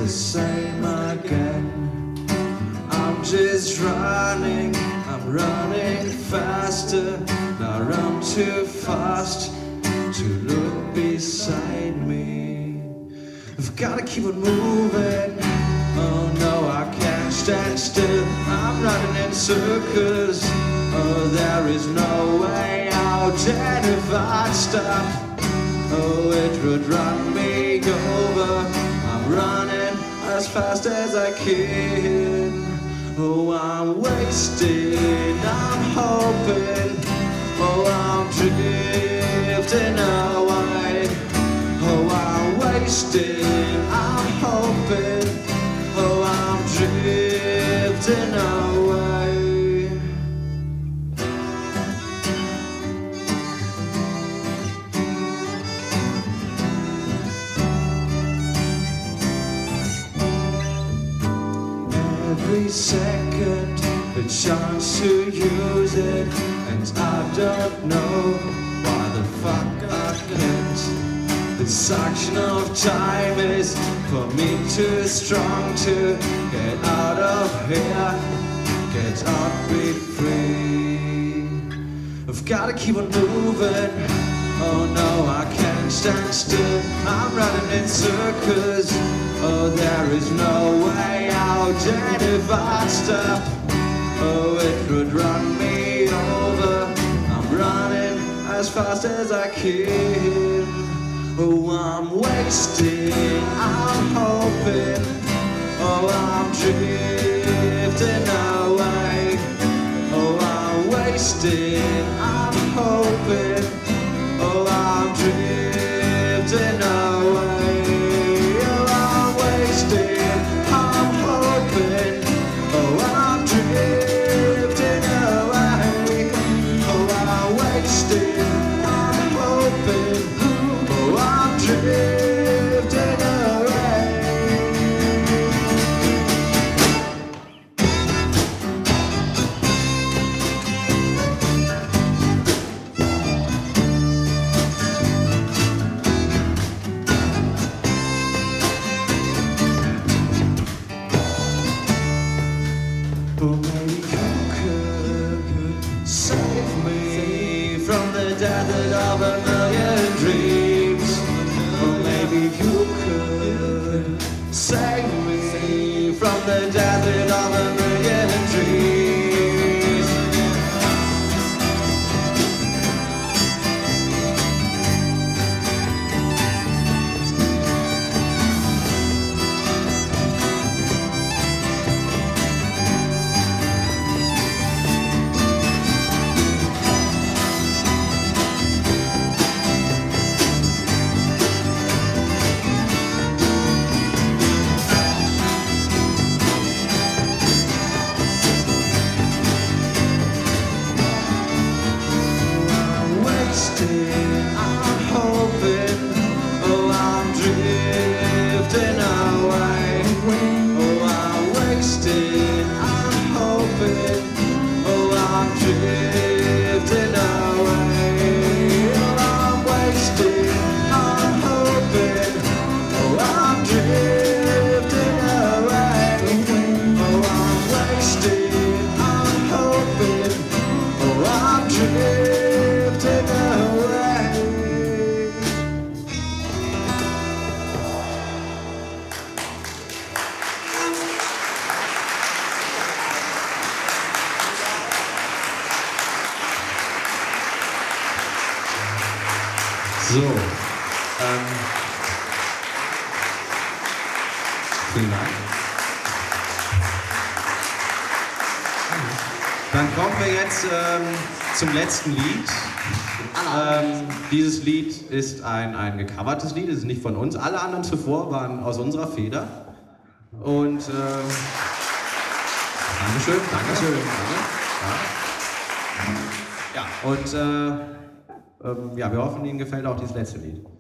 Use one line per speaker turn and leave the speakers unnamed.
the same again. I'm just running, I'm running faster. Now run too fast to look beside me. I've gotta keep on moving. Oh no, I can't stand still. I'm running in circles. Oh, there is no way out. And if I'd stop, oh, it would run me over. I'm running as fast as I can. Oh, I'm wasting, I'm hoping. Oh, I'm drifting away. Oh, I'm wasting, I'm hoping. Oh, I'm drifting away. Every second a chance to use it, and I don't know why the fuck I can't. The suction of time is for me too strong to get out of here, get out, be free. I've gotta keep on moving. Oh no, I can't stand still. I'm running in circles. Oh, there is no way out. And if I stop, oh, it would run me over. I'm running as fast as I can. Oh, I'm wasting, I'm hoping. Oh, I'm drifting away. Oh, I'm wasting, I'm hoping. Oh, I'm drifting away. Oh, I'm wasting, I'm hoping. Oh, I'm drifting away. Oh, I'm wasting, I'm hoping. Oh, I'm drifting away. Oh, maybe you could save me from the desert of a million dreams. Or maybe you could save me from the desert of a million dreams. I'm hoping, oh, I'm drifting away. Oh, I'm wasting, I'm hoping, oh, I'm drifting away. Oh, I'm wasting, I'm hoping, oh, I'm drifting away. Oh, I'm wasting, I'm hoping, oh, I'm drifting away. So, vielen Dank. Dann kommen wir jetzt zum letzten Lied. Dieses Lied ist ein gecovertes Lied, es ist nicht von uns. Alle anderen zuvor waren aus unserer Feder. Und Dankeschön, Dankeschön. Ja, und ja, wir hoffen, Ihnen gefällt auch dieses letzte Lied.